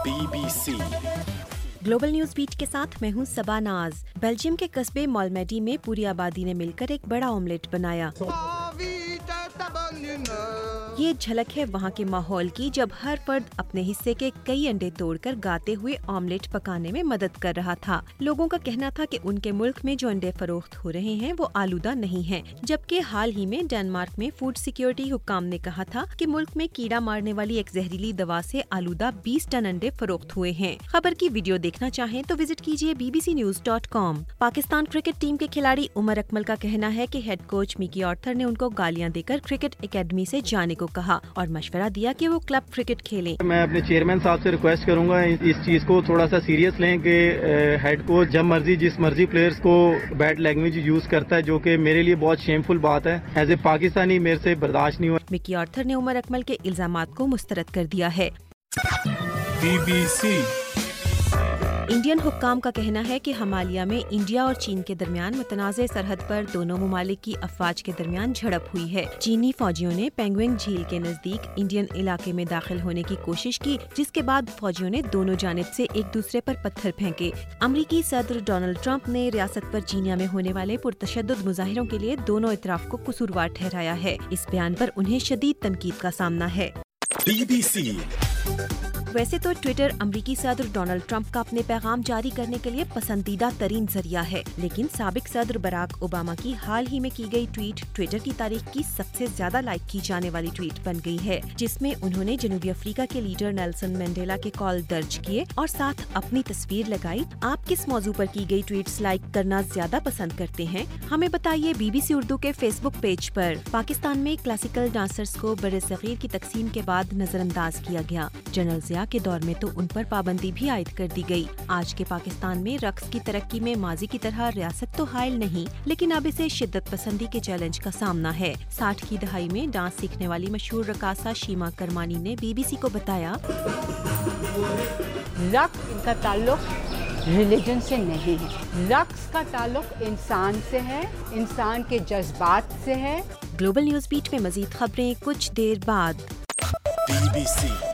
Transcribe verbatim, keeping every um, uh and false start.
B B C global news beat के साथ मैं हूं सबा नाज। बेल्जियम के कस्बे मॉलमेडी में पूरी आबादी ने मिलकर एक बड़ा ऑमलेट बनाया। ये झलक है वहाँ के माहौल की, जब हर फर्द अपने हिस्से के कई अंडे तोड़कर गाते हुए ऑमलेट पकाने में मदद कर रहा था। लोगों का कहना था कि उनके मुल्क में जो अंडे फरोख्त हो रहे हैं वो आलूदा नहीं हैं, जबकि हाल ही में डेनमार्क में फूड सिक्योरिटी हुक्काम ने कहा था कि मुल्क में कीड़ा मारने वाली एक जहरीली दवा से आलूदा बीस टन अंडे फरोख्त हुए हैं। खबर की वीडियो देखना चाहें तो विजिट कीजिए B B C news dot com. Pakistan cricket team के खिलाड़ी उमर अकमल का कहना है कि हेड कोच मिकी आर्थर ने उनको गालियां देकर क्रिकेट एकेडमी से जाने को कहा और मशवरा दिया कि वो क्लब क्रिकेट खेलें। मैं अपने चेयरमैन साहब से रिक्वेस्ट करूंगा इस चीज को थोड़ा सा सीरियस लें कि हेड कोच जब मर्जी जिस मर्जी प्लेयर्स को बैड लैंग्वेज यूज करता है, जो कि मेरे लिए बहुत शेमफुल बात है। एज ए पाकिस्तानी मेरे से बर्दाश्त नहीं हुआ। मिकी आर्थर ने उमर अकमल के इल्जामात को मुस्तरद कर दिया है। बी बी सी इंडियन हुक्काम का कहना है कि हिमालय में इंडिया और चीन के दरमियान मुतनाज़े सरहद पर दोनों ममालिक की अफवाज के दरमियान झड़प हुई है। चीनी फौजियों ने पेंगुइन झील के नजदीक इंडियन इलाके में दाखिल होने की कोशिश की, जिसके बाद फौजियों ने दोनों जानिब से एक दूसरे पर पत्थर फेंके। अमरीकी सदर डोनाल्ड ट्रंप ने रियासत पर चीनिया में होने वाले पुरतशद्दुद मुजाहिरों के लिए दोनों इतराफ को कसूरवार ठहराया है। इस बयान पर उन्हें शदीद तनकीद का सामना है। बी बी सी वैसे तो ट्विटर अमरीकी सदर डोनाल्ड ट्रंप का अपने पैगाम जारी करने के लिए पसंदीदा तरीन जरिया है, लेकिन साबिक सदर बराक ओबामा की हाल ही में की गई ट्वीट ट्विटर की तारीख की सबसे ज्यादा लाइक की जाने वाली ट्वीट बन गई है, जिसमें उन्होंने जनूबी अफ्रीका के लीडर नेल्सन मंडेला के कॉल दर्ज किए और साथ अपनी तस्वीर लगाई। आप किस मौजू पर की गई ट्वीट्स लाइक करना ज्यादा पसंद करते हैं? हमें बताइए बी बी सी उर्दू के फेसबुक पेज पर। पाकिस्तान में क्लासिकल डांसर्स को बरे-सगीर की तकसीम के बाद नजरअंदाज किया गया। जनरल जिया के दौर में तो उन पर पाबंदी भी आयद कर दी गई। आज के पाकिस्तान में रक्स की तरक्की में माजी की तरह रियासत तो हायल नहीं, लेकिन अब इसे शिद्दत पसंदी के चैलेंज का सामना है। साठ की दहाई में डांस सीखने वाली मशहूर रकासा शीमा करमानी ने बी बी सी को बताया, रक्स का ताल्लुक रिलीजन से नहीं है, रक्स का ताल्लुक इंसान से है, इंसान के जज्बात से है। ग्लोबल न्यूज बीट में मजीद खबरें कुछ देर बाद। बी बी सी